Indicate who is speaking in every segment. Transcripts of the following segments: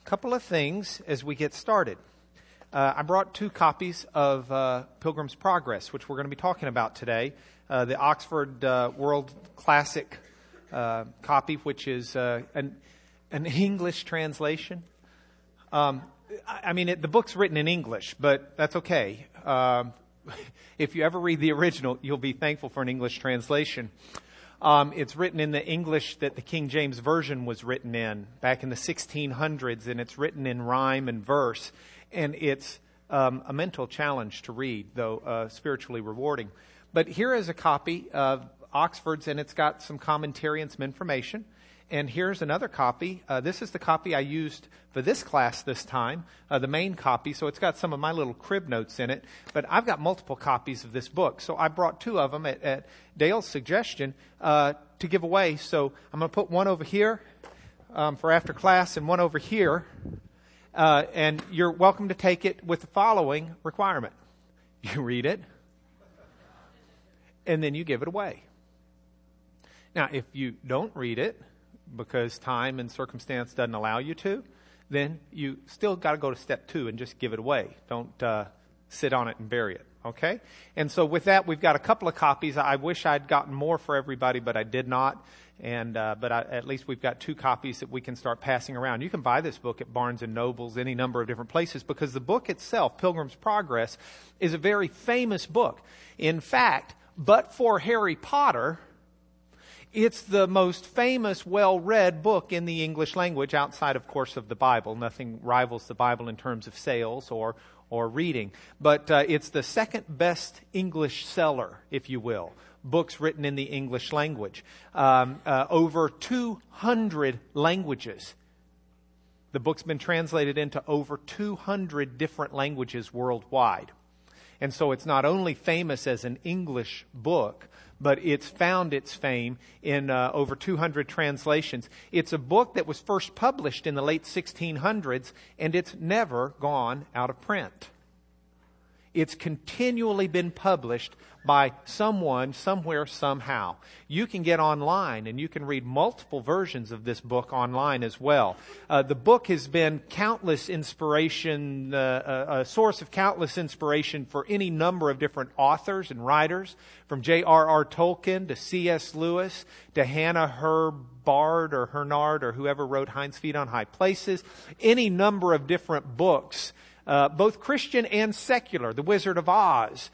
Speaker 1: couple of things as we get started. I brought 2 copies of Pilgrim's Progress, which we're going to be talking about today. The Oxford World Classic copy, which is an English translation. The book's written in English, but that's okay. If you ever read the original, you'll be thankful for an English translation. It's written in the English that the King James Version was written in back in the 1600s, and it's written in rhyme and verse. And it's a mental challenge to read, though spiritually rewarding. But here is a copy of Oxford's, and it's got some commentary and some information. And here's another copy. This is the copy I used for this class this time, the main copy. So it's got some of my little crib notes in it. But I've got multiple copies of this book. So I brought 2 of them at Dale's suggestion to give away. So I'm going to put one over here for after class and one over here. And you're welcome to take it with the following requirement. You read it, and then you give it away. Now, if you don't read it, because time and circumstance doesn't allow you to, then you still got to go to step 2 and just give it away. Don't sit on it and bury it, okay? And so with that, we've got a couple of copies. I wish I'd gotten more for everybody, but I did not. At least we've got 2 copies that we can start passing around. You can buy this book at Barnes & Noble's, any number of different places, because the book itself, Pilgrim's Progress, is a very famous book. In fact, but for Harry Potter, it's the most famous, well-read book in the English language outside, of course, of the Bible. Nothing rivals the Bible in terms of sales or reading. But it's the second best English seller, if you will. Books written in the English language. Over 200 languages. The book's been translated into over 200 different languages worldwide. And so it's not only famous as an English book, but it's found its fame in over 200 translations. It's a book that was first published in the late 1600s, and it's never gone out of print. It's continually been published by someone, somewhere, somehow. You can get online and you can read multiple versions of this book online as well. The book has been countless inspiration, a source of countless inspiration for any number of different authors and writers, from J.R.R. Tolkien to C.S. Lewis to Hannah Herbard or Hernard or whoever wrote Hind's Feet on High Places. Any number of different books. Both Christian and secular. The Wizard of Oz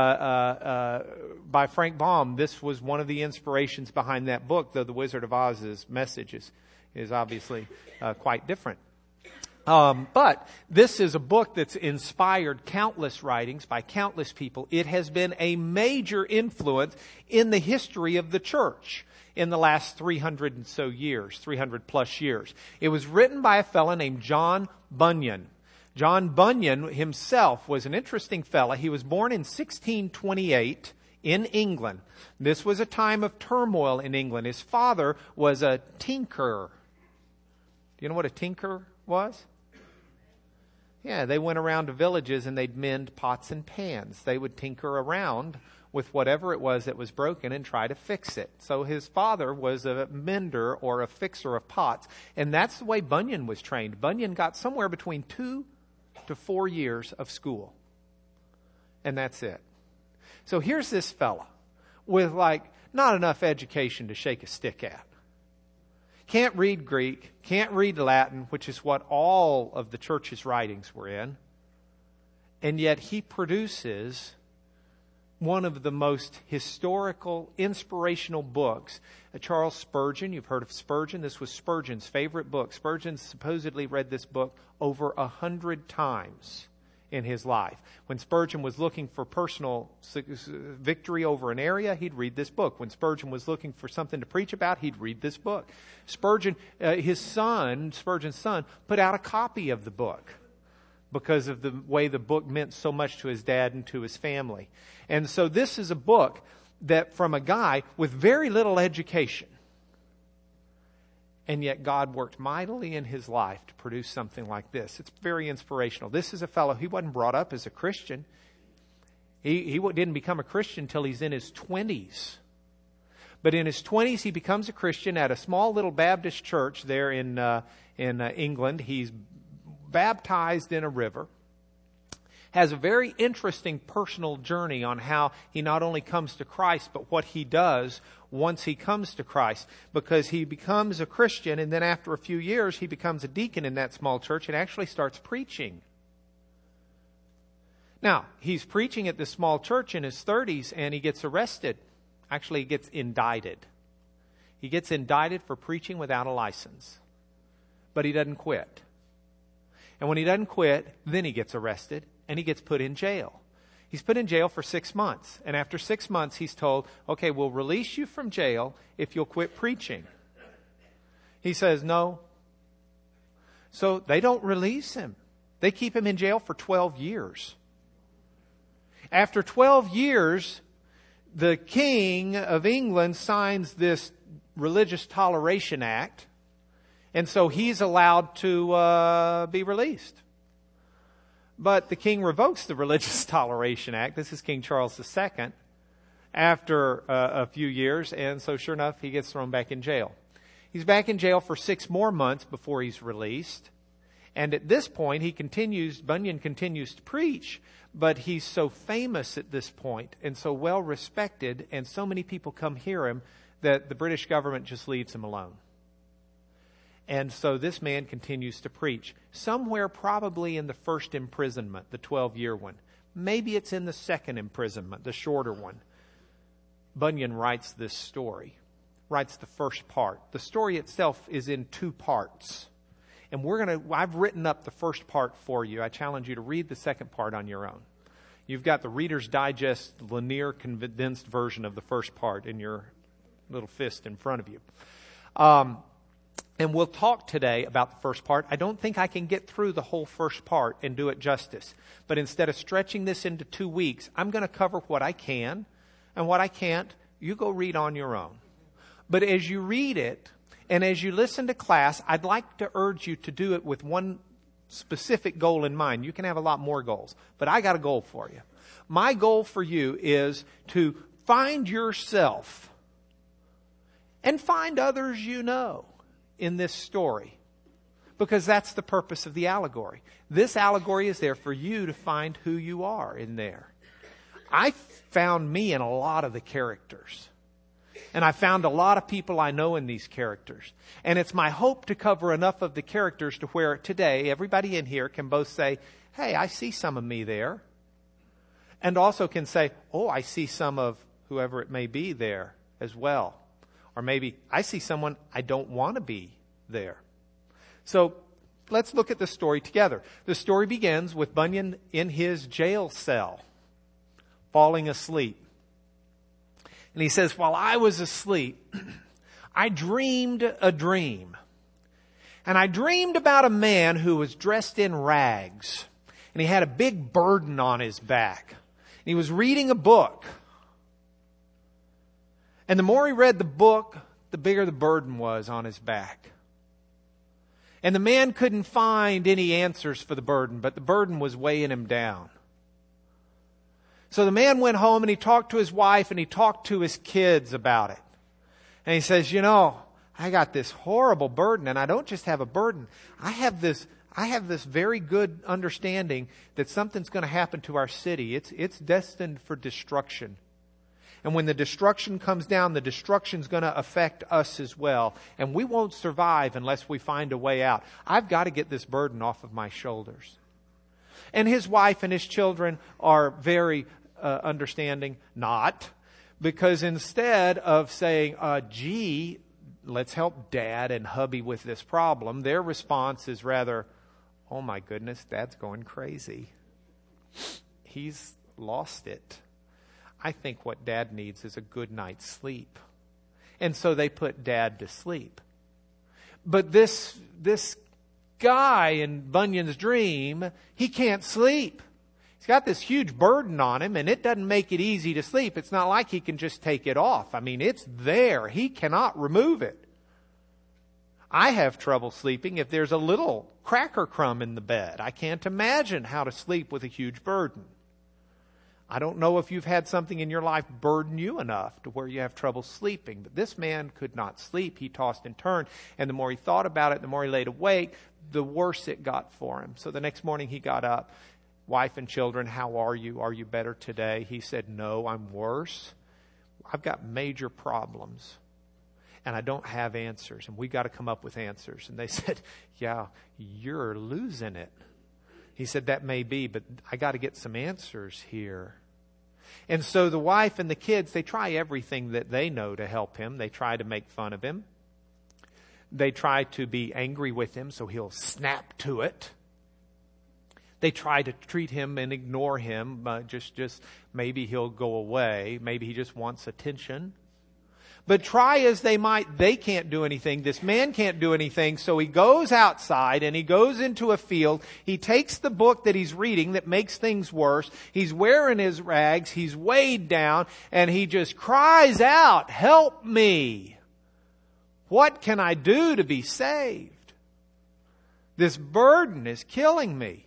Speaker 1: by Frank Baum. This was one of the inspirations behind that book, though the Wizard of Oz's message is obviously quite different. But this is a book that's inspired countless writings by countless people. It has been a major influence in the history of the church in the last 300 and so years, 300 plus years. It was written by a fellow named John Bunyan. John Bunyan himself was an interesting fellow. He was born in 1628 in England. This was a time of turmoil in England. His father was a tinkerer. Do you know what a tinkerer was? Yeah, they went around to villages and they'd mend pots and pans. They would tinker around with whatever it was that was broken and try to fix it. So his father was a mender or a fixer of pots. And that's the way Bunyan was trained. Bunyan got somewhere between 2 to 4 years of school. And that's it. So here's this fella with not enough education to shake a stick at. Can't read Greek, can't read Latin, which is what all of the church's writings were in. And yet he produces one of the most historical, inspirational books. Charles Spurgeon, you've heard of Spurgeon. This was Spurgeon's favorite book. Spurgeon supposedly read this book over 100 times in his life. When Spurgeon was looking for personal victory over an area, he'd read this book. When Spurgeon was looking for something to preach about, he'd read this book. Spurgeon, Spurgeon's son, put out a copy of the book because of the way the book meant so much to his dad and to his family. And so this is a book that from a guy with very little education, and yet God worked mightily in his life to produce something like this. It's very inspirational. This is a fellow, he wasn't brought up as a Christian. He didn't become a Christian until he's in his 20s. But in his 20s, he becomes a Christian at a small little Baptist church there in England. He's baptized in a river, has a very interesting personal journey on how he not only comes to Christ, but what he does once he comes to Christ. Because he becomes a Christian, and then after a few years, he becomes a deacon in that small church and actually starts preaching. Now, he's preaching at this small church in his 30s, and he gets arrested. Actually, he gets indicted. He gets indicted for preaching without a license. But he doesn't quit. And when he doesn't quit, then he gets arrested. And he gets put in jail. He's put in jail for 6 months. And after 6 months, he's told, okay, we'll release you from jail if you'll quit preaching. He says, no. So they don't release him. They keep him in jail for 12 years. After 12 years, the King of England signs this Religious Toleration Act. And so he's allowed to be released. But the king revokes the Religious Toleration Act. This is King Charles II after a few years. And so sure enough, he gets thrown back in jail. He's back in jail for 6 more months before he's released. And at this point, Bunyan continues to preach. But he's so famous at this point and so well respected and so many people come hear him that the British government just leaves him alone. And so this man continues to preach. Somewhere probably in the first imprisonment, the 12-year one. Maybe it's in the second imprisonment, the shorter one. Bunyan writes this story. Writes the first part. The story itself is in 2 parts. And I've written up the first part for you. I challenge you to read the second part on your own. You've got the Reader's Digest linear condensed version of the first part in your little fist in front of you. And we'll talk today about the first part. I don't think I can get through the whole first part and do it justice. But instead of stretching this into 2 weeks, I'm going to cover what I can. And what I can't, you go read on your own. But as you read it, and as you listen to class, I'd like to urge you to do it with one specific goal in mind. You can have a lot more goals, but I got a goal for you. My goal for you is to find yourself and find others you know in this story, because that's the purpose of the allegory. This allegory is there for you to find who you are in there. I found me in a lot of the characters. And I found a lot of people I know in these characters. And it's my hope to cover enough of the characters to where today everybody in here can both say, hey, I see some of me there. And also can say, oh, I see some of whoever it may be there as well. Or maybe I see someone I don't want to be there. So let's look at the story together. The story begins with Bunyan in his jail cell, falling asleep. And he says, while I was asleep, I dreamed a dream. And I dreamed about a man who was dressed in rags. And he had a big burden on his back. And he was reading a book. And the more he read the book, the bigger the burden was on his back. And the man couldn't find any answers for the burden, but the burden was weighing him down. So the man went home and he talked to his wife and he talked to his kids about it. And he says, you know, I got this horrible burden, and I don't just have a burden. I have this very good understanding that something's going to happen to our city. It's destined for destruction. And when the destruction comes down, the destruction's going to affect us as well. And we won't survive unless we find a way out. I've got to get this burden off of my shoulders. And his wife and his children are very understanding. Not. Because instead of saying, gee, let's help Dad and hubby with this problem, their response is rather, oh my goodness, Dad's going crazy. He's lost it. I think what Dad needs is a good night's sleep. And so they put Dad to sleep. But this guy in Bunyan's dream, he can't sleep. He's got this huge burden on him, and it doesn't make it easy to sleep. It's not like he can just take it off. I mean, it's there. He cannot remove it. I have trouble sleeping if there's a little cracker crumb in the bed. I can't imagine how to sleep with a huge burden. I don't know if you've had something in your life burden you enough to where you have trouble sleeping, but this man could not sleep. He tossed and turned, and the more he thought about it, the more he laid awake, the worse it got for him. So the next morning he got up. Wife and children, how are you? Are you better today? He said, no, I'm worse. I've got major problems, and I don't have answers, and we got to come up with answers. And they said, yeah, you're losing it. He said, that may be, but I got to get some answers here. And so the wife and the kids, they try everything that they know to help him. They try to make fun of him. They try to be angry with him so he'll snap to it. They try to treat him and ignore him. Just maybe he'll go away. Maybe he just wants attention. But try as they might, they can't do anything. This man can't do anything. So he goes outside and he goes into a field. He takes the book that he's reading that makes things worse. He's wearing his rags. He's weighed down and he just cries out, help me. What can I do to be saved? This burden is killing me.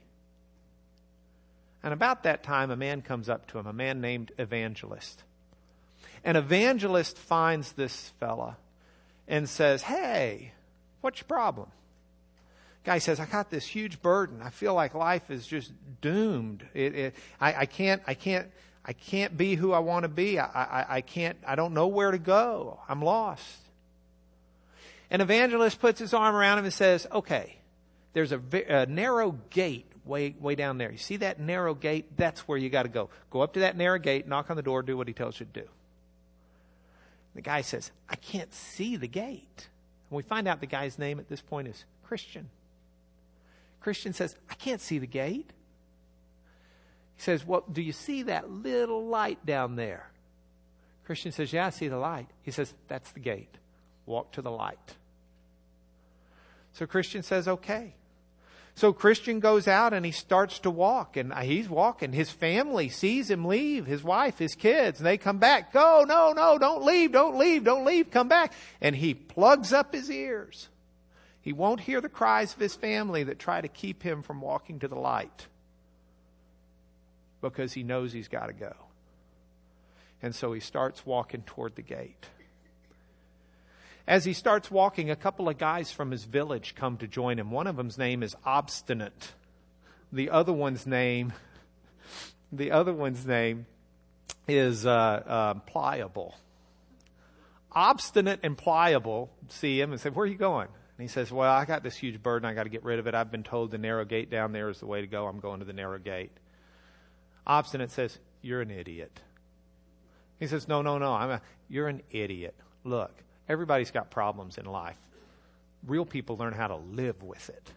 Speaker 1: And about that time, a man comes up to him, a man named Evangelist. An evangelist finds this fella and says, hey, what's your problem? Guy says, I got this huge burden. I feel like life is just doomed. I can't be who I want to be. I don't know where to go. I'm lost. An evangelist puts his arm around him and says, okay, there's a narrow gate way down there. You see that narrow gate? That's where you got to go. Go up to that narrow gate, knock on the door, do what he tells you to do. The guy says, I can't see the gate. And we find out the guy's name at this point is Christian. Christian says, I can't see the gate. He says, well, do you see that little light down there? Christian says, yeah, I see the light. He says, that's the gate. Walk to the light. So Christian says, okay. So Christian goes out and he starts to walk, and he's walking. His family sees him leave, his wife, his kids, and they come back. Go, no, don't leave, come back. And he plugs up his ears. He won't hear the cries of his family that try to keep him from walking to the light because he knows he's got to go. And so he starts walking toward the gate. As he starts walking, a couple of guys from his village come to join him. One of them's name is Obstinate. The other one's name is Pliable. Obstinate and Pliable see him and say, where are you going? And he says, well, I got this huge burden. I got to get rid of it. I've been told the narrow gate down there is the way to go. I'm going to the narrow gate. Obstinate says, you're an idiot. He says, no. You're an idiot. Look. Everybody's got problems in life. Real people learn how to live with it.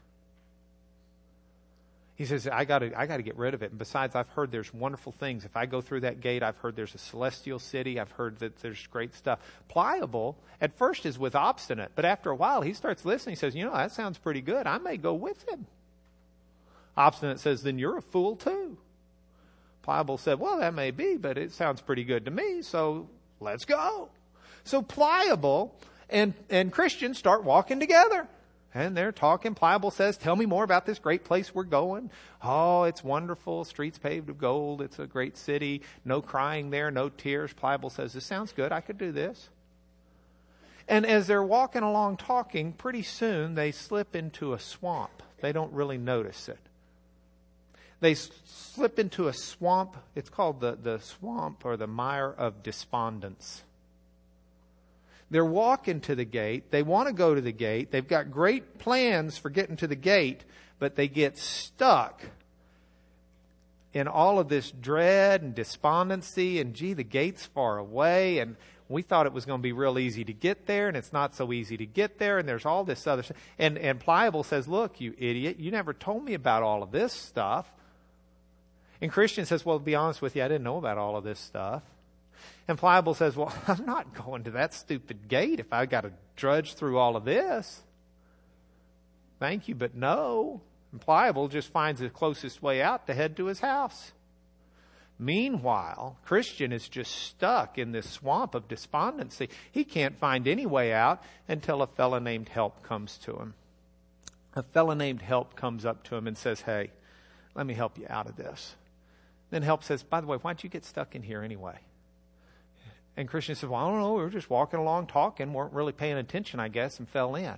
Speaker 1: He says, I got to get rid of it. And besides, I've heard there's wonderful things. If I go through that gate, I've heard there's a celestial city. I've heard that there's great stuff. Pliable, at first, is with Obstinate. But after a while, he starts listening. He says, that sounds pretty good. I may go with him. Obstinate says, then you're a fool too. Pliable said, well, that may be, but it sounds pretty good to me. So let's go. So Pliable and Christian start walking together. And they're talking. Pliable says, tell me more about this great place we're going. Oh, it's wonderful. Streets paved with gold. It's a great city. No crying there, no tears. Pliable says, this sounds good. I could do this. And as they're walking along talking, pretty soon they slip into a swamp. They don't really notice it. They slip into a swamp. It's called the swamp or the mire of despondence. They're walking to the gate. They want to go to the gate. They've got great plans for getting to the gate, but they get stuck in all of this dread and despondency. And the gate's far away. And we thought it was going to be real easy to get there, and it's not so easy to get there. And there's all this other stuff. And Pliable says, look, you idiot, you never told me about all of this stuff. And Christian says, well, to be honest with you, I didn't know about all of this stuff. And Pliable says, well, I'm not going to that stupid gate if I got to drudge through all of this. Thank you, but no. And Pliable just finds the closest way out to head to his house. Meanwhile, Christian is just stuck in this swamp of despondency. He can't find any way out until a fella named Help comes to him. A fella named Help comes up to him and says, hey, let me help you out of this. Then help says, by the way, why'd you get stuck in here anyway? And Christian says, well, I don't know. We were just walking along talking, weren't really paying attention, I guess, and fell in.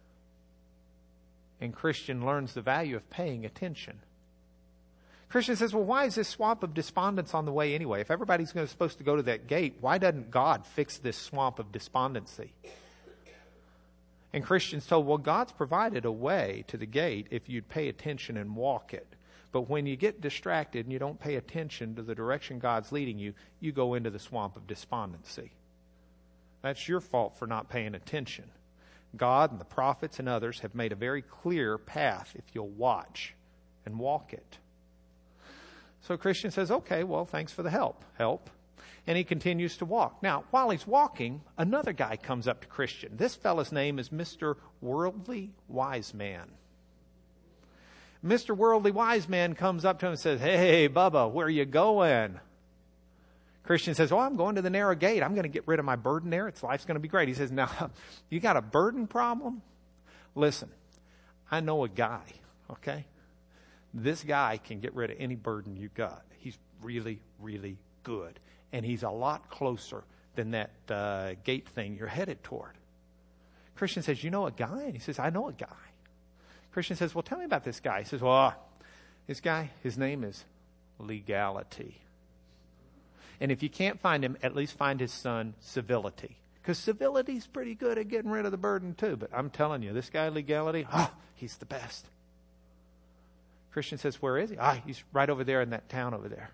Speaker 1: And Christian learns the value of paying attention. Christian says, well, why is this swamp of despondence on the way anyway? If everybody's supposed to go to that gate, why doesn't God fix this swamp of despondency? And Christian's told, well, God's provided a way to the gate if you'd pay attention and walk it. But when you get distracted and you don't pay attention to the direction God's leading you, you go into the swamp of despondency. That's your fault for not paying attention. God and the prophets and others have made a very clear path if you'll watch and walk it. So Christian says, okay, well, thanks for the help. And he continues to walk. Now, while he's walking, another guy comes up to Christian. This fellow's name is Mr. Worldly Wise Man. Mr. Worldly Wise Man comes up to him and says, hey, Bubba, where are you going? Christian says, I'm going to the narrow gate. I'm going to get rid of my burden there. Life's going to be great. He says, now, you got a burden problem? Listen, I know a guy, okay? This guy can get rid of any burden you got. He's really, really good. And he's a lot closer than that gate thing you're headed toward. Christian says, you know a guy? And he says, I know a guy. Christian says, well, tell me about this guy. He says, well, this guy, his name is Legality. And if you can't find him, at least find his son, Civility. Because Civility's pretty good at getting rid of the burden too. But I'm telling you, this guy, Legality, he's the best. Christian says, where is he? He's right over there in that town over there.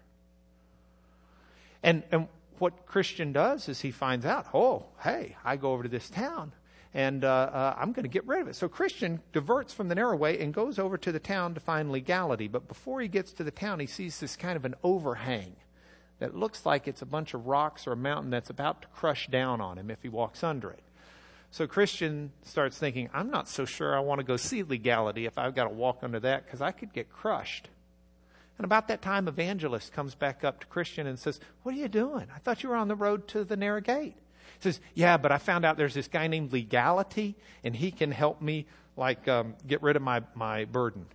Speaker 1: And what Christian does is he finds out, hey, I go over to this town and I'm going to get rid of it. So Christian diverts from the narrow way and goes over to the town to find Legality. But before he gets to the town, he sees this kind of an overhang that looks like it's a bunch of rocks or a mountain that's about to crush down on him if he walks under it. So Christian starts thinking, I'm not so sure I want to go see Legality if I've got to walk under that because I could get crushed. And about that time, Evangelist comes back up to Christian and says, what are you doing? I thought you were on the road to the narrow gate. He says, yeah, but I found out there's this guy named Legality and he can help me get rid of my burden.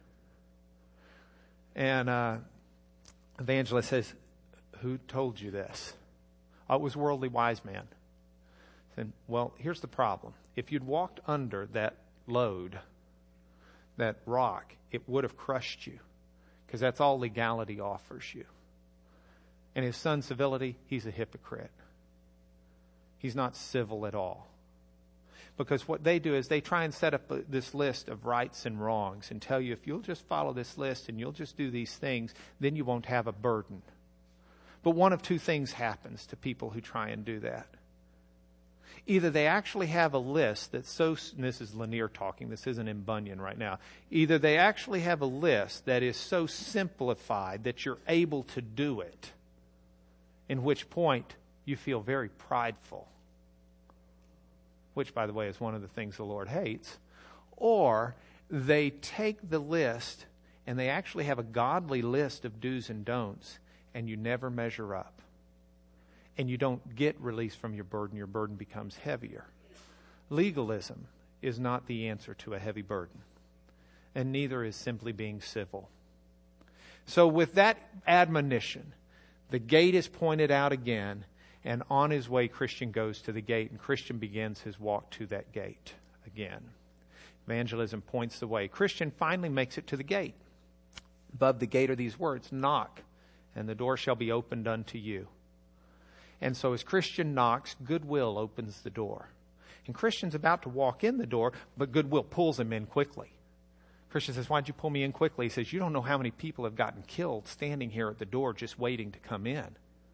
Speaker 1: And Evangelist says, who told you this? It was Worldly Wise Man. And, well, here's the problem. If you'd walked under that load, that rock, it would have crushed you. Because that's all Legality offers you. And his son, Civility, he's a hypocrite. He's not civil at all. Because what they do is they try and set up this list of rights and wrongs and tell you if you'll just follow this list and you'll just do these things, then you won't have a burden. But one of two things happens to people who try and do that. Either they actually have a list that's so, and this is Lanier talking, this isn't in Bunyan right now. Either they actually have a list that is so simplified that you're able to do it, in which point you feel very prideful, which, by the way, is one of the things the Lord hates. Or they take the list and they actually have a godly list of do's and don'ts, and you never measure up. And you don't get released from your burden becomes heavier. Legalism is not the answer to a heavy burden, and neither is simply being civil. So with that admonition, the gate is pointed out again, and on his way, Christian goes to the gate, and Christian begins his walk to that gate again. Evangelism points the way. Christian finally makes it to the gate. Above the gate are these words, knock, and the door shall be opened unto you. And so as Christian knocks, goodwill opens the door. And Christian's about to walk in the door, but goodwill pulls him in quickly. Christian says, why'd you pull me in quickly? He says, you don't know how many people have gotten killed standing here at the door just waiting to come in.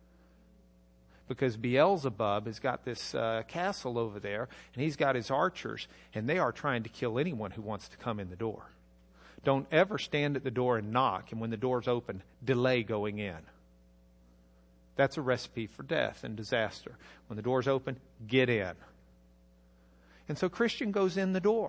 Speaker 1: Because Beelzebub has got this castle over there, and he's got his archers, and they are trying to kill anyone who wants to come in the door. Don't ever stand at the door and knock, and when the door's open, delay going in. That's a recipe for death and disaster. When the door's open, get in. And so Christian goes in the door.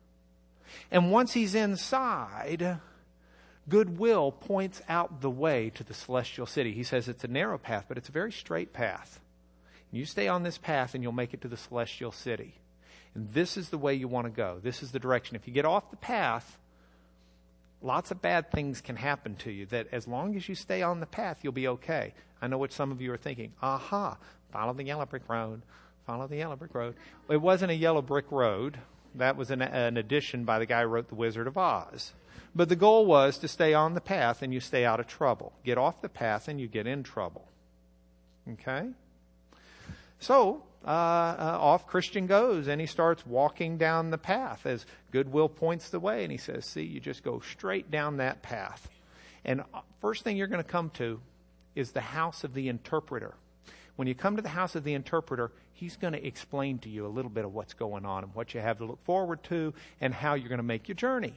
Speaker 1: And once he's inside, goodwill points out the way to the celestial city. He says it's a narrow path, but it's a very straight path. You stay on this path and you'll make it to the celestial city. And this is the way you want to go. This is the direction. If you get off the path, Lots of bad things can happen to you that as long as you stay on the path, you'll be okay. I know what some of you are thinking. Aha, follow the yellow brick road. Follow the yellow brick road. Well, it wasn't a yellow brick road. That was an addition by the guy who wrote The Wizard of Oz. But the goal was to stay on the path and you stay out of trouble. Get off the path and you get in trouble. Okay? So, off Christian goes, and he starts walking down the path as Goodwill points the way, and he says, see, you just go straight down that path. And first thing you're going to come to is the house of the interpreter. When you come to the house of the interpreter, he's going to explain to you a little bit of what's going on and what you have to look forward to and how you're going to make your journey.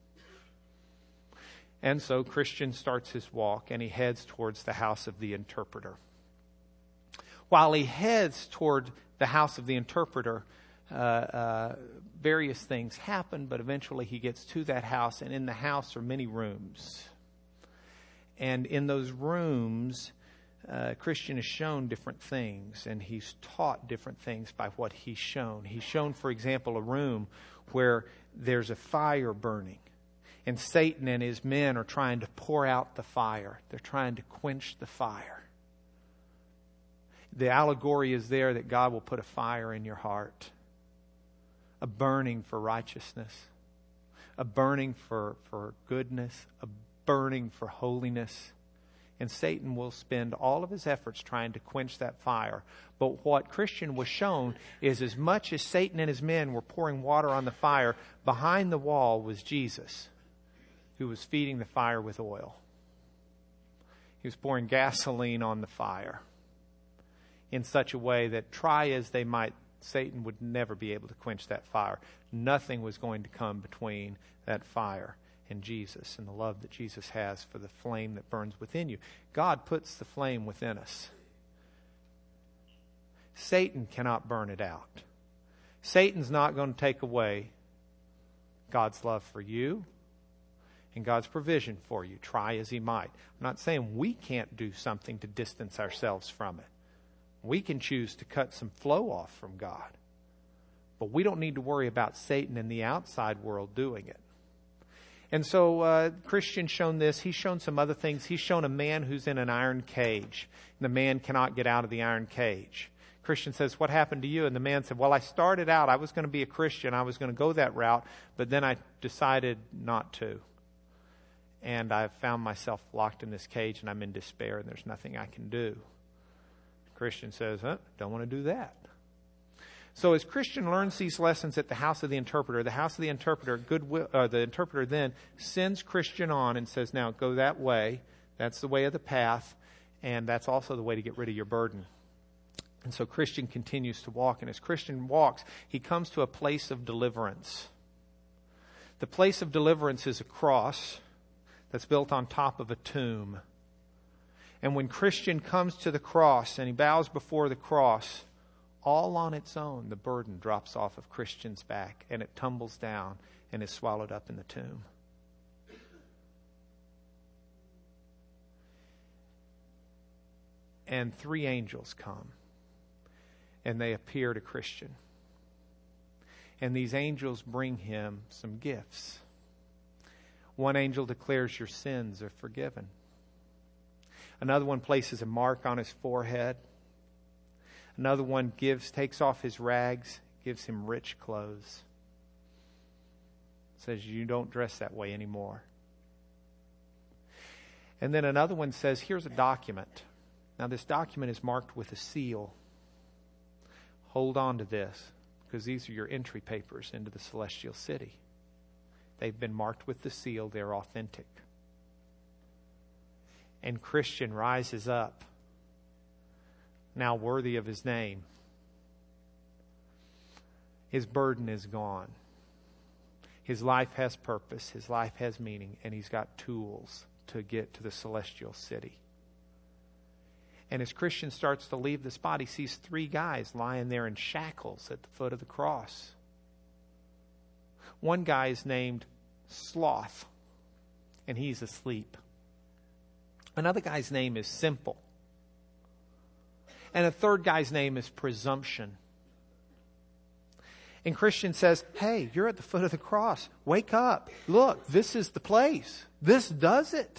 Speaker 1: And so Christian starts his walk, and he heads towards the house of the interpreter. While he heads toward the house of the interpreter, various things happen, but eventually he gets to that house, and in the house are many rooms. And in those rooms, Christian is shown different things, and he's taught different things by what he's shown. He's shown, for example, a room where there's a fire burning, and Satan and his men are trying to pour out the fire. They're trying to quench the fire. The allegory is there that God will put a fire in your heart, a burning for righteousness, a burning for goodness, a burning for holiness. And Satan will spend all of his efforts trying to quench that fire. But what Christian was shown is as much as Satan and his men were pouring water on the fire, behind the wall was Jesus, who was feeding the fire with oil. He was pouring gasoline on the fire in such a way that, try as they might, Satan would never be able to quench that fire. Nothing was going to come between that fire and Jesus and the love that Jesus has for the flame that burns within you. God puts the flame within us. Satan cannot burn it out. Satan's not going to take away God's love for you and God's provision for you, try as he might. I'm not saying we can't do something to distance ourselves from it. We can choose to cut some flow off from God. But we don't need to worry about Satan and the outside world doing it. And so Christian's shown this. He's shown some other things. He's shown a man who's in an iron cage. And the man cannot get out of the iron cage. Christian says, what happened to you? And the man said, well, I started out. I was going to be a Christian. I was going to go that route. But then I decided not to. And I've found myself locked in this cage, and I'm in despair, and there's nothing I can do. Christian says, don't want to do that. So as Christian learns these lessons at the house of the interpreter, the interpreter then sends Christian on and says, now go that way. That's the way of the path, and that's also the way to get rid of your burden. And so Christian continues to walk, and as Christian walks, he comes to a place of deliverance. The place of deliverance is a cross that's built on top of a tomb. And when Christian comes to the cross and he bows before the cross, all on its own, the burden drops off of Christian's back and it tumbles down and is swallowed up in the tomb. And 3 angels come and they appear to Christian. And these angels bring him some gifts. One angel declares your sins are forgiven. Another one places a mark on his forehead. Another one takes off his rags, gives him rich clothes. Says you don't dress that way anymore. And then another one says, here's a document. Now this document is marked with a seal. Hold on to this, because these are your entry papers into the celestial city. They've been marked with the seal. They're authentic. And Christian rises up, now worthy of his name. His burden is gone. His life has purpose. His life has meaning. And he's got tools to get to the celestial city. And as Christian starts to leave this body, he sees 3 guys lying there in shackles at the foot of the cross. One guy is named Sloth, and he's asleep. Another guy's name is Simple. And a third guy's name is Presumption. And Christian says, hey, you're at the foot of the cross. Wake up. Look, this is the place. This does it.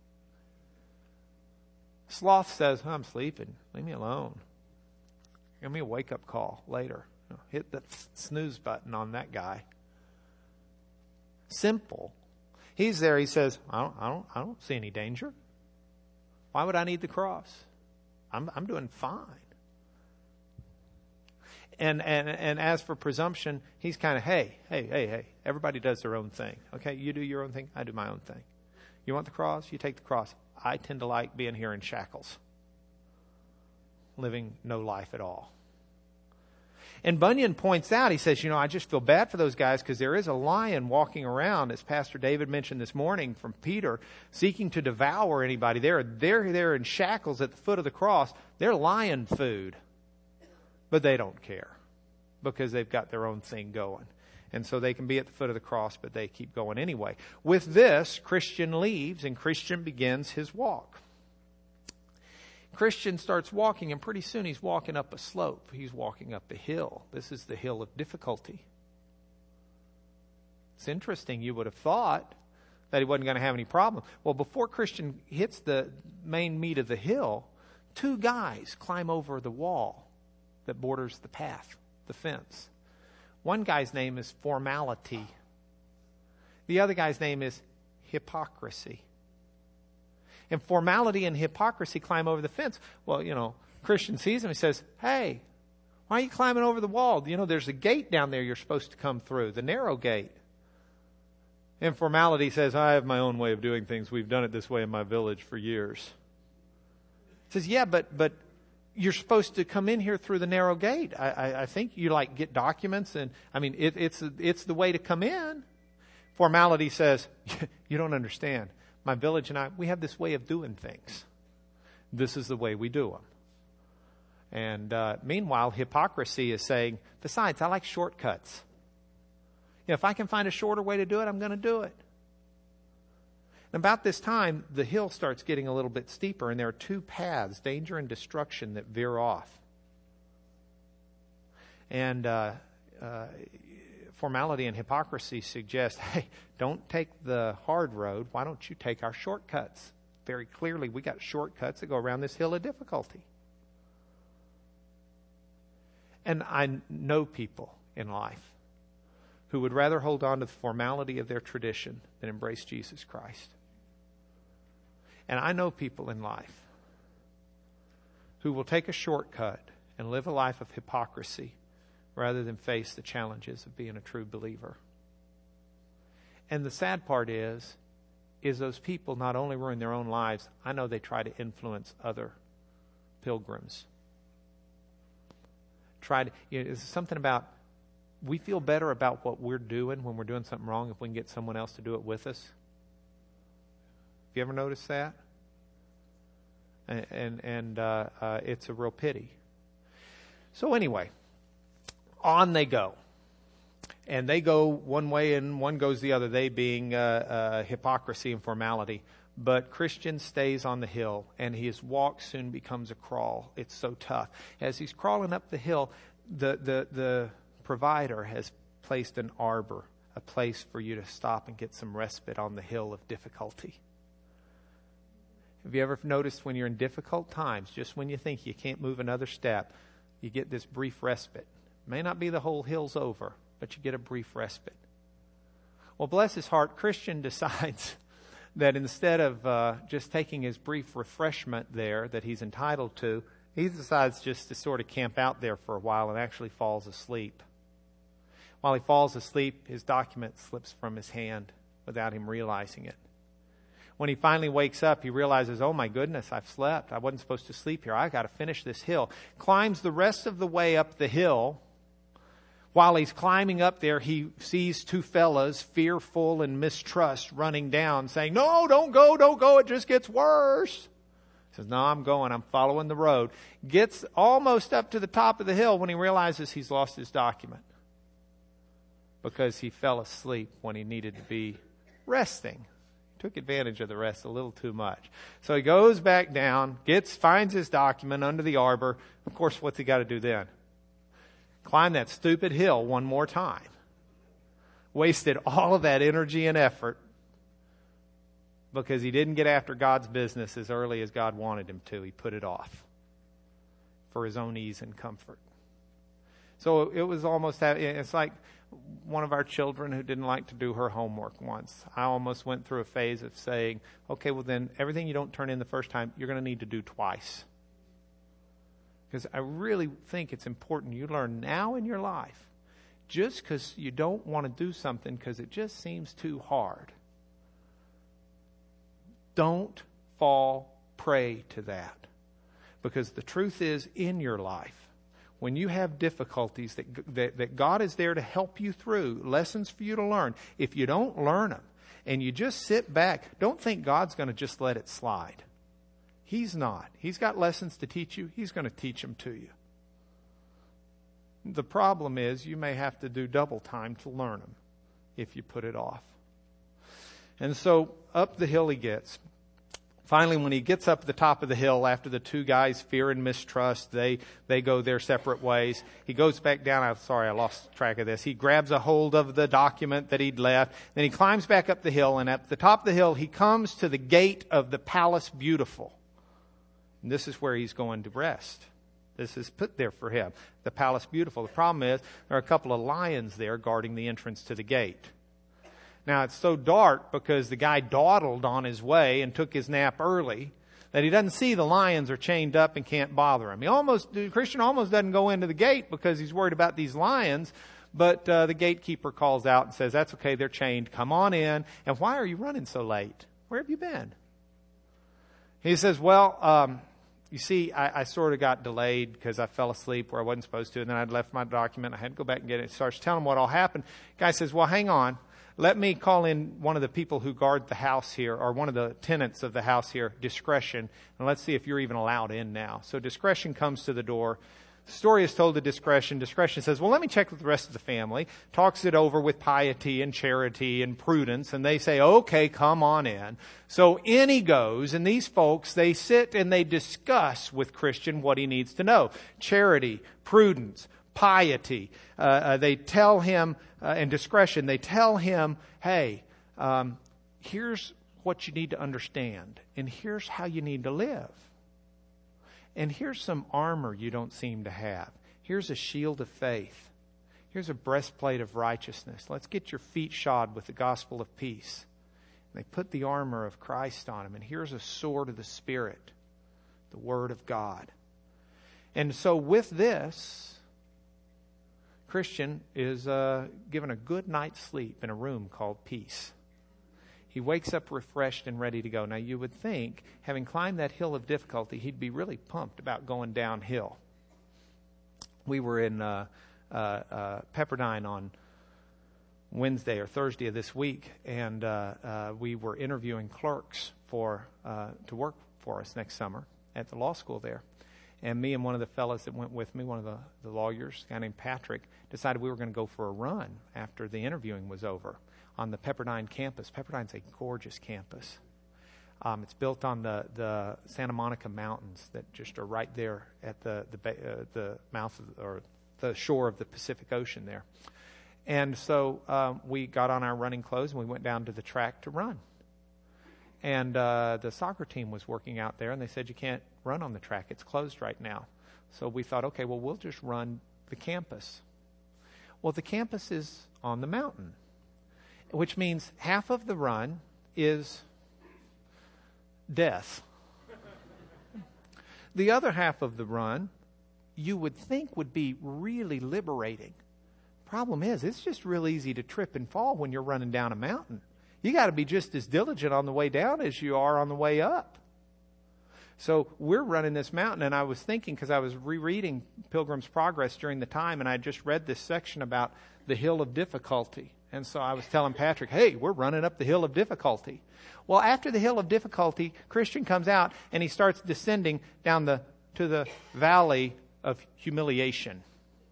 Speaker 1: Sloth says, I'm sleeping. Leave me alone. Give me a wake-up call later. Hit the snooze button on that guy. Simple. He's there. He says, I don't see any danger. Why would I need the cross? I'm doing fine. And as for presumption, he's kind of, hey, everybody does their own thing. Okay, you do your own thing, I do my own thing. You want the cross? You take the cross. I tend to like being here in shackles, living no life at all. And Bunyan points out, he says, I just feel bad for those guys because there is a lion walking around, as Pastor David mentioned this morning from Peter, seeking to devour anybody. They're there in shackles at the foot of the cross. They're lion food. But they don't care because they've got their own thing going. And so they can be at the foot of the cross, but they keep going anyway. With this, Christian leaves and Christian begins his walk. Christian starts walking, and pretty soon he's walking up a slope. He's walking up a hill. This is the hill of difficulty. It's interesting. You would have thought that he wasn't going to have any problem. Well, before Christian hits the main meat of the hill, two guys climb over the wall that borders the path, the fence. One guy's name is Formality. The other guy's name is Hypocrisy. And Formality and Hypocrisy climb over the fence. Well, Christian sees him. He says, hey, why are you climbing over the wall? There's a gate down there you're supposed to come through, the narrow gate. And Formality says, I have my own way of doing things. We've done it this way in my village for years. He says, yeah, but you're supposed to come in here through the narrow gate. I think you get documents, and it's the way to come in. Formality says, you don't understand. My village and I, we have this way of doing things. This is the way we do them. And meanwhile, Hypocrisy is saying, besides, I like shortcuts. If I can find a shorter way to do it, I'm going to do it. And about this time, the hill starts getting a little bit steeper, and there are two paths, danger and destruction, that veer off. And Formality and Hypocrisy suggest, hey, don't take the hard road. Why don't you take our shortcuts? Very clearly, we got shortcuts that go around this hill of difficulty. And I know people in life who would rather hold on to the formality of their tradition than embrace Jesus Christ. And I know people in life who will take a shortcut and live a life of hypocrisy rather than face the challenges of being a true believer. And the sad part is those people not only ruin their own lives, I know they try to influence other pilgrims. It's something about, we feel better about what we're doing when we're doing something wrong if we can get someone else to do it with us. Have you ever noticed that? And it's a real pity. So anyway, on they go. And they go one way and one goes the other, they being Hypocrisy and Formality. But Christian stays on the hill, and his walk soon becomes a crawl. It's so tough. As he's crawling up the hill, the provider has placed an arbor, a place for you to stop and get some respite on the hill of difficulty. Have you ever noticed when you're in difficult times, just when you think you can't move another step, you get this brief respite? It may not be the whole hill's over, but you get a brief respite. Well, bless his heart, Christian decides that instead of just taking his brief refreshment there that he's entitled to, he decides just to sort of camp out there for a while and actually falls asleep. While he falls asleep, his document slips from his hand without him realizing it. When he finally wakes up, he realizes, oh my goodness, I've slept. I wasn't supposed to sleep here. I've got to finish this hill. Climbs the rest of the way up the hill. While he's climbing up there, he sees two fellas, fearful and mistrust, running down, saying, no, don't go, it just gets worse. He says, no, I'm going, I'm following the road. Gets almost up to the top of the hill when he realizes he's lost his document, because he fell asleep when he needed to be resting. Took advantage of the rest a little too much. So he goes back down, finds his document under the arbor. Of course, what's he got to do then? Climbed that stupid hill one more time. Wasted all of that energy and effort because he didn't get after God's business as early as God wanted him to. He put it off for his own ease and comfort. So it was almost, it's like one of our children who didn't like to do her homework once. I almost went through a phase of saying, okay, well then everything you don't turn in the first time, you're going to need to do twice. Because I really think it's important you learn now in your life, just because you don't want to do something because it just seems too hard. Don't fall prey to that. Because the truth is, in your life, when you have difficulties that God is there to help you through, lessons for you to learn, if you don't learn them and you just sit back, don't think God's going to just let it slide. He's not. He's got lessons to teach you. He's going to teach them to you. The problem is you may have to do double time to learn them if you put it off. And so up the hill he gets. Finally, when he gets up at the top of the hill after the two guys, fear and mistrust, they go their separate ways. He goes back down. I'm sorry, I lost track of this. He grabs a hold of the document that he'd left. Then he climbs back up the hill. And at the top of the hill, he comes to the gate of the Palace Beautiful. And this is where he's going to rest. This is put there for him, the Palace Beautiful. The problem is there are a couple of lions there guarding the entrance to the gate. Now, it's so dark because the guy dawdled on his way and took his nap early that he doesn't see the lions are chained up and can't bother him. The Christian almost doesn't go into the gate because he's worried about these lions, but the gatekeeper calls out and says, that's okay, they're chained, come on in. And why are you running so late? Where have you been? He says, well, you see, I sort of got delayed because I fell asleep where I wasn't supposed to, and then I'd left my document. I had to go back and get it. He starts telling him what all happened. The guy says, well, hang on. Let me call in one of the people who guard the house here, or one of the tenants of the house here, Discretion, and let's see if you're even allowed in now. So Discretion comes to the door. The story is told to Discretion. Discretion says, well, let me check with the rest of the family. Talks it over with Piety and Charity and Prudence, and they say, okay, come on in. So in he goes, and these folks, they sit and they discuss with Christian what he needs to know. Charity, Prudence, Piety. They tell him, and Discretion, they tell him, hey, here's what you need to understand, and here's how you need to live. And here's some armor you don't seem to have. Here's a shield of faith. Here's a breastplate of righteousness. Let's get your feet shod with the gospel of peace. And they put the armor of Christ on him. And here's a sword of the Spirit, the Word of God. And so with this, Christian is given a good night's sleep in a room called peace. He wakes up refreshed and ready to go. Now, you would think, having climbed that hill of difficulty, he'd be really pumped about going downhill. We were in Pepperdine on Wednesday or Thursday of this week, and we were interviewing clerks to work for us next summer at the law school there. And me and one of the fellows that went with me, one of the lawyers, a guy named Patrick, decided we were going to go for a run after the interviewing was over on the Pepperdine campus. Pepperdine's a gorgeous campus. It's built on the Santa Monica Mountains that just are right there at the mouth of, or the shore of the Pacific Ocean there. And so we got on our running clothes and we went down to the track to run. And the soccer team was working out there, and they said, you can't run on the track. It's closed right now. So we thought, okay, well, we'll just run the campus. Well, the campus is on the mountain, which means half of the run is death. The other half of the run, you would think would be really liberating. Problem is, it's just real easy to trip and fall when you're running down a mountain. You got to be just as diligent on the way down as you are on the way up. So we're running this mountain, and I was thinking, because I was rereading Pilgrim's Progress during the time, and I just read this section about the hill of difficulty. And so I was telling Patrick, hey, we're running up the hill of difficulty. Well, after the hill of difficulty, Christian comes out, and he starts descending down to the valley of humiliation.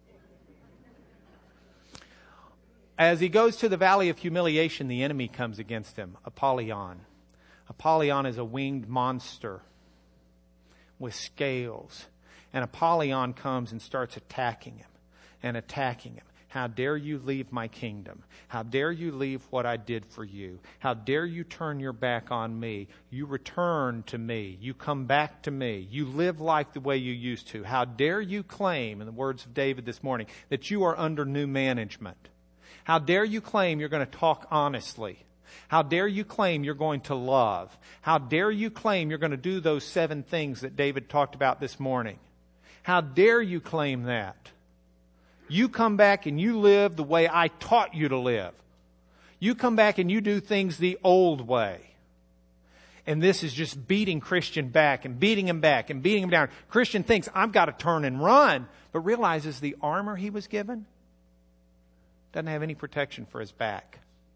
Speaker 1: As he goes to the valley of humiliation, the enemy comes against him, Apollyon. Apollyon is a winged monster with scales. And Apollyon comes and starts attacking him. and attacking him. How dare you leave my kingdom? How dare you leave what I did for you? How dare you turn your back on me? You return to me. You come back to me. You live life the way you used to. How dare you claim, in the words of David this morning, that you are under new management? How dare you claim you're going to talk honestly? How dare you claim you're going to love? How dare you claim you're going to do those 7 things that David talked about this morning? How dare you claim that? You come back and you live the way I taught you to live. You come back and you do things the old way. And this is just beating Christian back and beating him back and beating him down. Christian thinks, I've got to turn and run, but realizes the armor he was given doesn't have any protection for his back.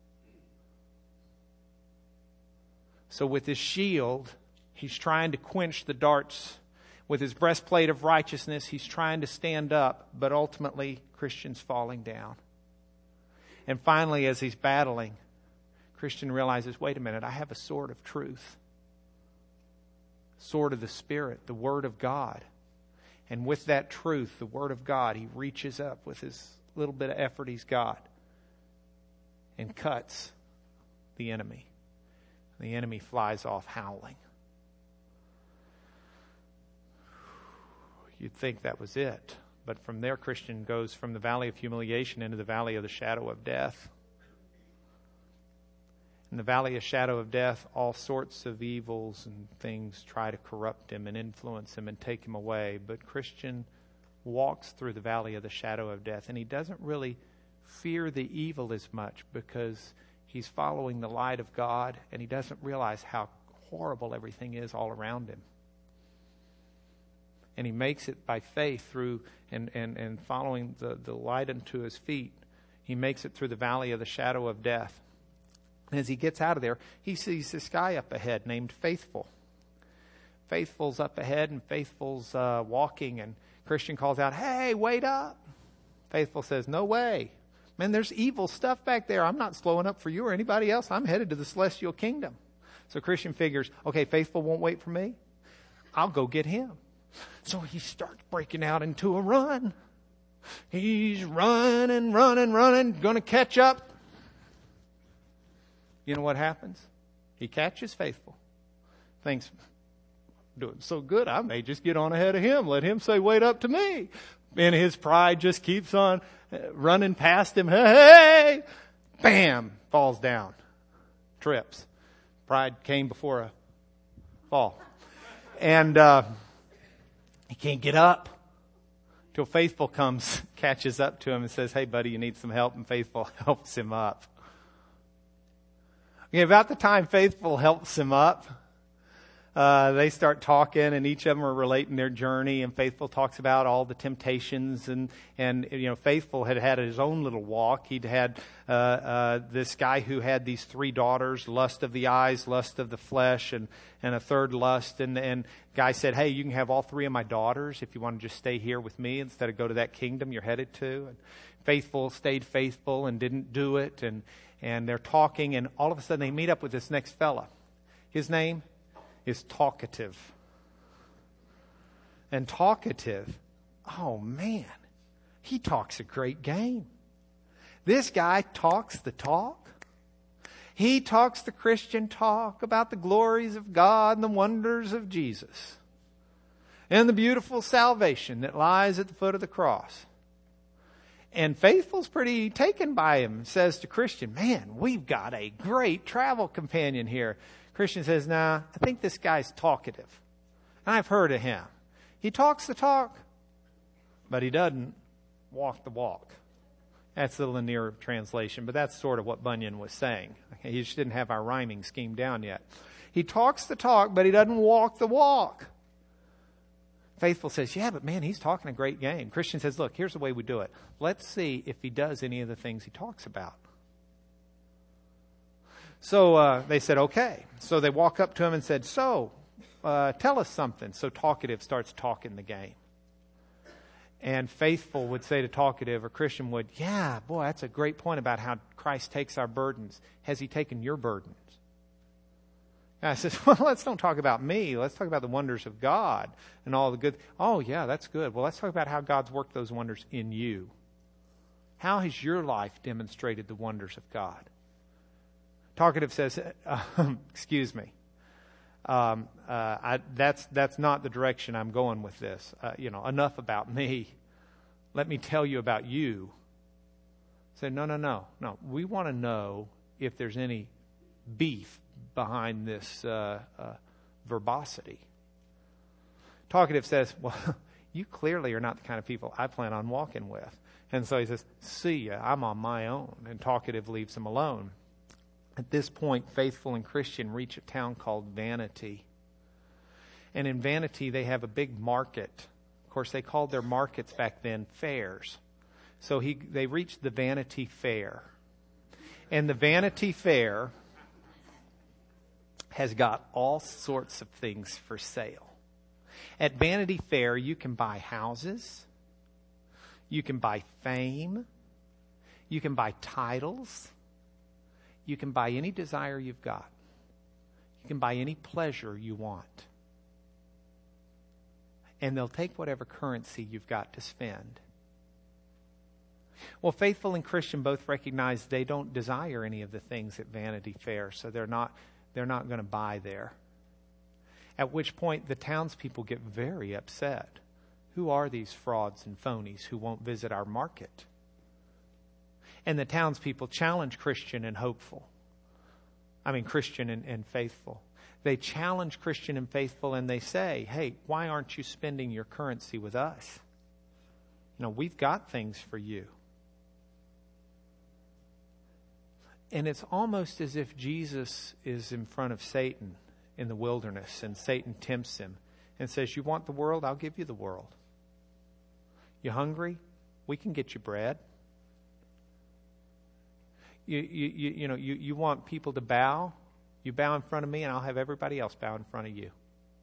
Speaker 1: So with his shield, he's trying to quench the darts. With his breastplate of righteousness, he's trying to stand up, but ultimately, Christian's falling down. And finally, as he's battling, Christian realizes, wait a minute, I have a sword of truth. Sword of the Spirit, the Word of God. And with that truth, the Word of God, he reaches up with his little bit of effort he's got and cuts the enemy. The enemy flies off howling. You'd think that was it. But from there, Christian goes from the valley of humiliation into the valley of the shadow of death. In the valley of shadow of death, all sorts of evils and things try to corrupt him and influence him and take him away. But Christian walks through the valley of the shadow of death, and he doesn't really fear the evil as much because he's following the light of God, and he doesn't realize how horrible everything is all around him. And he makes it by faith through and following the light unto his feet. He makes it through the valley of the shadow of death. And as he gets out of there, he sees this guy up ahead named Faithful. Faithful's up ahead, and Faithful's walking, and Christian calls out, hey, wait up. Faithful says, no way. Man, there's evil stuff back there. I'm not slowing up for you or anybody else. I'm headed to the celestial kingdom. So Christian figures, okay, Faithful won't wait for me. I'll go get him. So he starts breaking out into a run. He's running, going to catch up. You know what happens? He catches Faithful. Thinks, doing so good, I may just get on ahead of him. Let him say, wait up to me. And his pride just keeps on running past him. Hey! Bam! Falls down. Trips. Pride came before a fall. And he can't get up till Faithful comes, catches up to him and says, hey, buddy, you need some help? And Faithful helps him up. Okay, about the time Faithful helps him up, they start talking, and each of them are relating their journey, and Faithful talks about all the temptations, and you know, Faithful had his own little walk. He'd had this guy who had these 3 daughters, lust of the eyes, lust of the flesh, and a third lust, and guy said, hey, you can have all 3 of my daughters if you want to just stay here with me instead of go to that kingdom you're headed to. And Faithful stayed faithful and didn't do it, and they're talking, and all of a sudden they meet up with this next fella. His name is Talkative. And Talkative, oh man, he talks a great game. This guy talks the talk. He talks the Christian talk about the glories of God and the wonders of Jesus and the beautiful salvation that lies at the foot of the cross. And Faithful's pretty taken by him. Says to Christian, man, we've got a great travel companion here. Christian says, nah, I think this guy's talkative. And I've heard of him. He talks the talk, but he doesn't walk the walk. That's the linear translation, but that's sort of what Bunyan was saying. Okay, he just didn't have our rhyming scheme down yet. He talks the talk, but he doesn't walk the walk. Faithful says, yeah, but man, he's talking a great game. Christian says, look, here's the way we do it. Let's see if he does any of the things he talks about. So they said, okay. So they walk up to him and said, tell us something. So Talkative starts talking the game. And Faithful would say to Talkative, or Christian would, yeah, boy, that's a great point about how Christ takes our burdens. Has he taken your burdens? And I says, well, let's don't talk about me. Let's talk about the wonders of God and all the good. Oh, yeah, that's good. Well, let's talk about how God's worked those wonders in you. How has your life demonstrated the wonders of God? Talkative says, excuse me. That's not the direction I'm going with this. Enough about me. Let me tell you about you. Say, no. We want to know if there's any beef behind this verbosity. Talkative says, well, you clearly are not the kind of people I plan on walking with. And so he says, see ya, I'm on my own. And Talkative leaves him alone. At this point, Faithful and Christian reach a town called Vanity. And in Vanity, they have a big market. Of course, they called their markets back then fairs. So they reach the Vanity Fair. And the Vanity Fair has got all sorts of things for sale. At Vanity Fair, you can buy houses. You can buy fame. You can buy titles. You can buy any desire you've got. You can buy any pleasure you want. And they'll take whatever currency you've got to spend. Well, Faithful and Christian both recognize they don't desire any of the things at Vanity Fair, so they're not going to buy there. At which point the townspeople get very upset. Who are these frauds and phonies who won't visit our market? And the townspeople challenge Christian and Faithful. They challenge Christian and Faithful and they say, hey, why aren't you spending your currency with us? We've got things for you. And it's almost as if Jesus is in front of Satan in the wilderness and Satan tempts him and says, you want the world? I'll give you the world. You hungry? We can get you bread. You want people to bow? You bow in front of me and I'll have everybody else bow in front of you.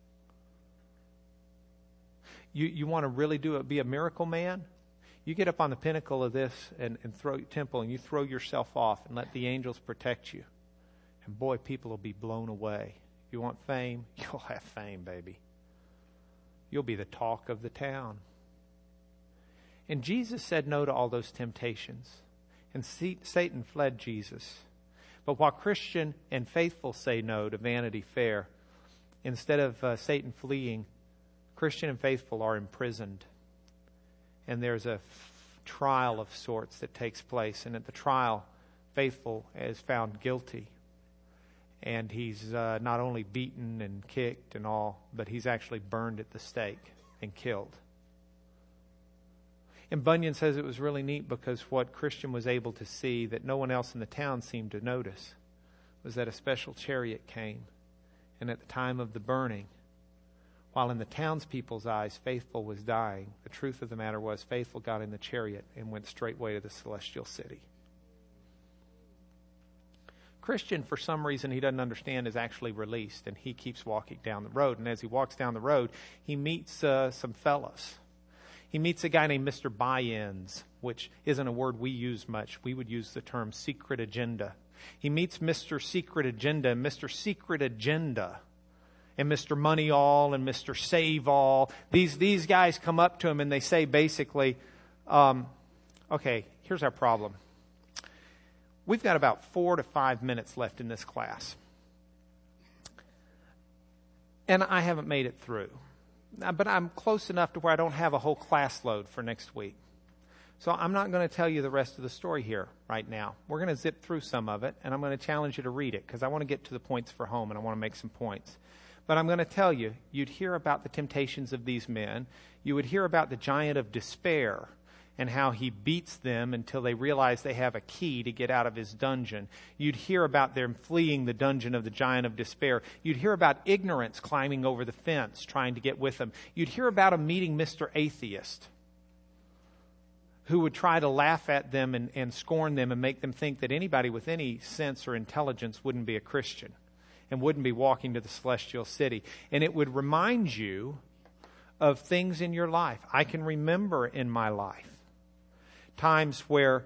Speaker 1: You want to really be a miracle man? You get up on the pinnacle of this and throw your temple and you throw yourself off and let the angels protect you. And boy, people will be blown away. You want fame? You'll have fame, baby. You'll be the talk of the town. And Jesus said no to all those temptations. And Satan fled Jesus. But while Christian and Faithful say no to Vanity Fair, instead of Satan fleeing, Christian and Faithful are imprisoned. And there's a trial of sorts that takes place. And at the trial, Faithful is found guilty. And he's not only beaten and kicked and all, but he's actually burned at the stake and killed. And Bunyan says it was really neat because what Christian was able to see that no one else in the town seemed to notice was that a special chariot came. And at the time of the burning, while in the townspeople's eyes Faithful was dying, the truth of the matter was Faithful got in the chariot and went straightway to the celestial city. Christian, for some reason he doesn't understand, is actually released and he keeps walking down the road. And as he walks down the road, he meets some fellows. He meets a guy named Mr. Buy-ins, which isn't a word we use much. We would use the term secret agenda. He meets Mr. Secret Agenda and Mr. Secret Agenda and Mr. Money All and Mr. Save All. These guys come up to him and they say basically, okay, here's our problem. We've got about 4 to 5 minutes left in this class. And I haven't made it through. But I'm close enough to where I don't have a whole class load for next week. So I'm not going to tell you the rest of the story here right now. We're going to zip through some of it, and I'm going to challenge you to read it because I want to get to the points for home, and I want to make some points. But I'm going to tell you, you'd hear about the temptations of these men. You would hear about the giant of despair and how he beats them until they realize they have a key to get out of his dungeon. You'd hear about them fleeing the dungeon of the giant of despair. You'd hear about ignorance climbing over the fence, trying to get with them. You'd hear about him meeting Mr. Atheist, who would try to laugh at them and scorn them and make them think that anybody with any sense or intelligence wouldn't be a Christian and wouldn't be walking to the celestial city. And it would remind you of things in your life. I can remember in my life times where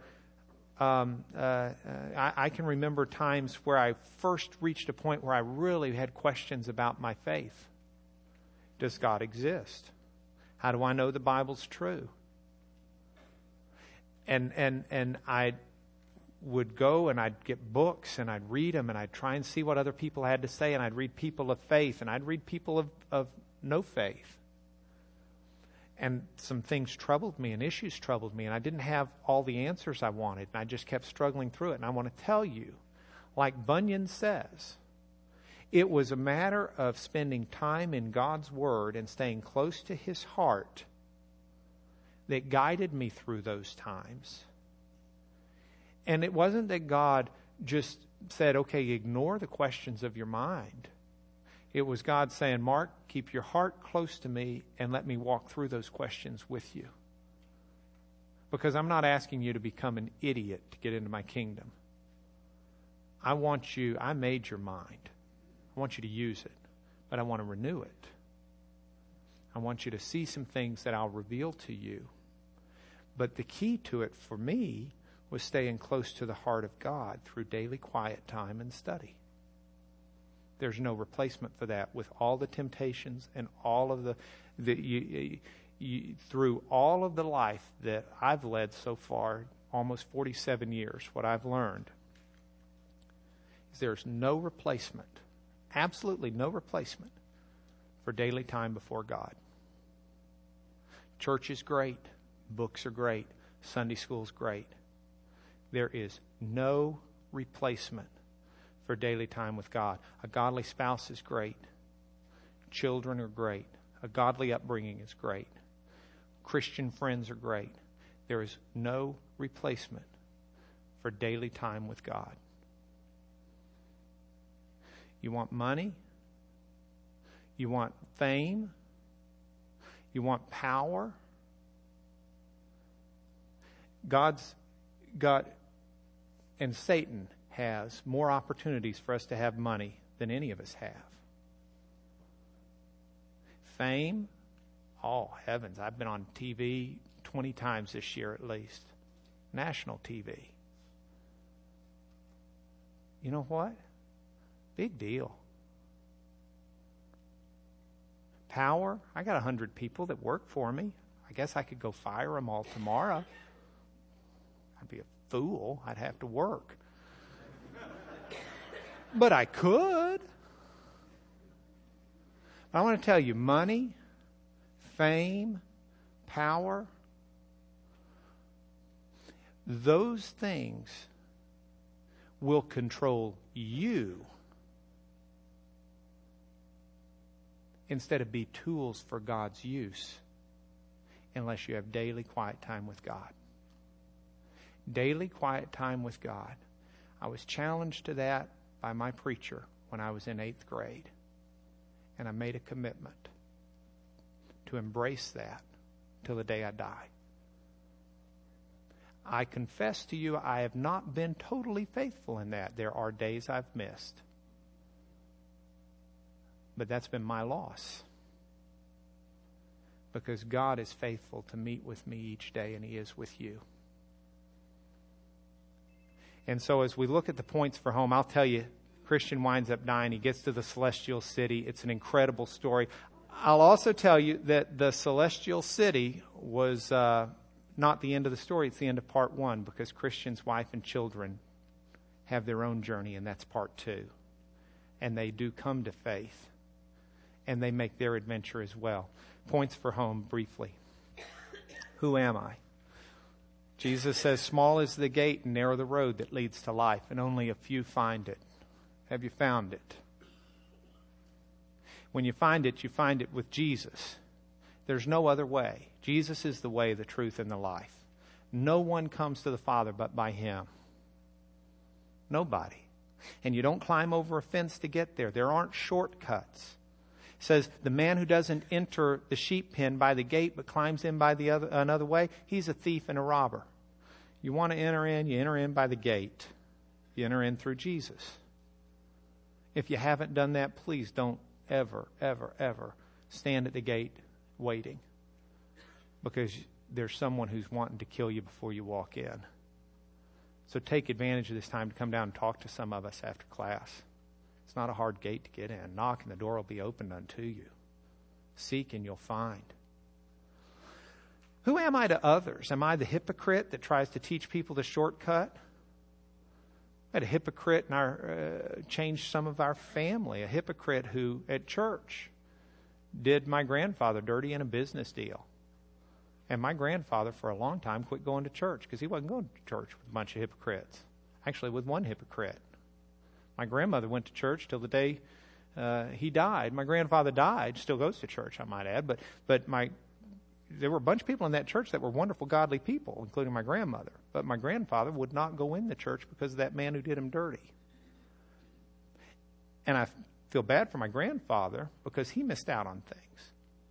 Speaker 1: I can remember times where I first reached a point where I really had questions about my faith. Does God exist? How do I know the Bible's true? And I would go and I'd get books and I'd read them and I'd try and see what other people had to say, and I'd read people of faith and I'd read people of no faith. And some things troubled me and issues troubled me, and I didn't have all the answers I wanted, and I just kept struggling through it. And I want to tell you, like Bunyan says, it was a matter of spending time in God's Word and staying close to His heart that guided me through those times. And it wasn't that God just said, okay, ignore the questions of your mind. It was God saying, Mark, keep your heart close to me and let me walk through those questions with you. Because I'm not asking you to become an idiot to get into my kingdom. I made your mind. I want you to use it, but I want to renew it. I want you to see some things that I'll reveal to you. But the key to it for me was staying close to the heart of God through daily quiet time and study. There's no replacement for that. With all the temptations and all of through all of the life that I've led so far, almost 47 years, what I've learned is there's no replacement, absolutely no replacement for daily time before God. Church is great. Books are great. Sunday school is great. There is no replacement for daily time with God. A godly spouse is great. Children are great. A godly upbringing is great. Christian friends are great. There is no replacement for daily time with God. You want money? You want fame? You want power? God and Satan has more opportunities for us to have money than any of us have. Fame? Oh, heavens. I've been on TV 20 times this year at least. National TV. You know what? Big deal. Power? I got 100 people that work for me. I guess I could go fire them all tomorrow. I'd be a fool. I'd have to work. But I could. I want to tell you, money, fame, power, those things will control you instead of be tools for God's use unless you have daily quiet time with God. Daily quiet time with God. I was challenged to that by my preacher when I was in 8th grade. And I made a commitment to embrace that till the day I die. I confess to you, I have not been totally faithful in that. There are days I've missed. But that's been my loss. Because God is faithful to meet with me each day, and He is with you. And so as we look at the points for home, I'll tell you, Christian winds up dying. He gets to the celestial city. It's an incredible story. I'll also tell you that the celestial city was not the end of the story. It's the end of part 1, because Christian's wife and children have their own journey, and that's part 2. And they do come to faith, and they make their adventure as well. Points for home, briefly. Who am I? Jesus says, small is the gate and narrow the road that leads to life, and only a few find it. Have you found it? When you find it with Jesus. There's no other way. Jesus is the way, the truth, and the life. No one comes to the Father but by Him. Nobody. And you don't climb over a fence to get there. There aren't shortcuts. It says, the man who doesn't enter the sheep pen by the gate but climbs in by another way, he's a thief and a robber. You want to enter in, you enter in by the gate. You enter in through Jesus. If you haven't done that, please don't ever, ever, ever stand at the gate waiting. Because there's someone who's wanting to kill you before you walk in. So take advantage of this time to come down and talk to some of us after class. It's not a hard gate to get in. Knock and the door will be opened unto you. Seek and you'll find. Who am I to others? Am I the hypocrite that tries to teach people the shortcut? I had a hypocrite in our changed some of our family. A hypocrite who at church did my grandfather dirty in a business deal. And my grandfather for a long time quit going to church because he wasn't going to church with a bunch of hypocrites. Actually, with one hypocrite. My grandmother went to church till the day he died. My grandfather died, still goes to church, I might add, but there were a bunch of people in that church that were wonderful, godly people, including my grandmother. But my grandfather would not go in the church because of that man who did him dirty. And I feel bad for my grandfather because he missed out on things.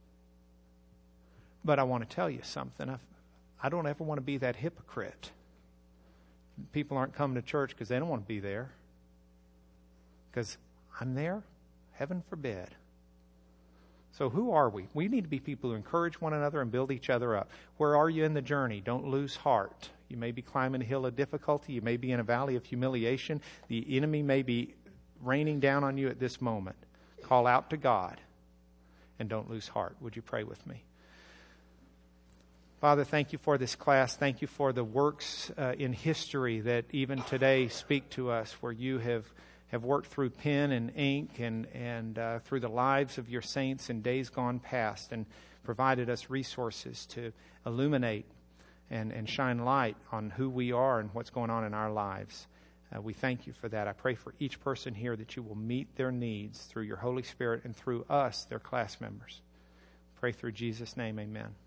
Speaker 1: But I want to tell you something. I don't ever want to be that hypocrite. People aren't coming to church because they don't want to be there. Because I'm there? Heaven forbid. So who are we? We need to be people who encourage one another and build each other up. Where are you in the journey? Don't lose heart. You may be climbing a hill of difficulty. You may be in a valley of humiliation. The enemy may be raining down on you at this moment. Call out to God and don't lose heart. Would you pray with me? Father, thank you for this class. Thank you for the works in history that even today speak to us, where you have worked through pen and ink and through the lives of your saints in days gone past and provided us resources to illuminate and shine light on who we are and what's going on in our lives. We thank you for that. I pray for each person here that you will meet their needs through your Holy Spirit and through us, their class members. Pray through Jesus' name, amen.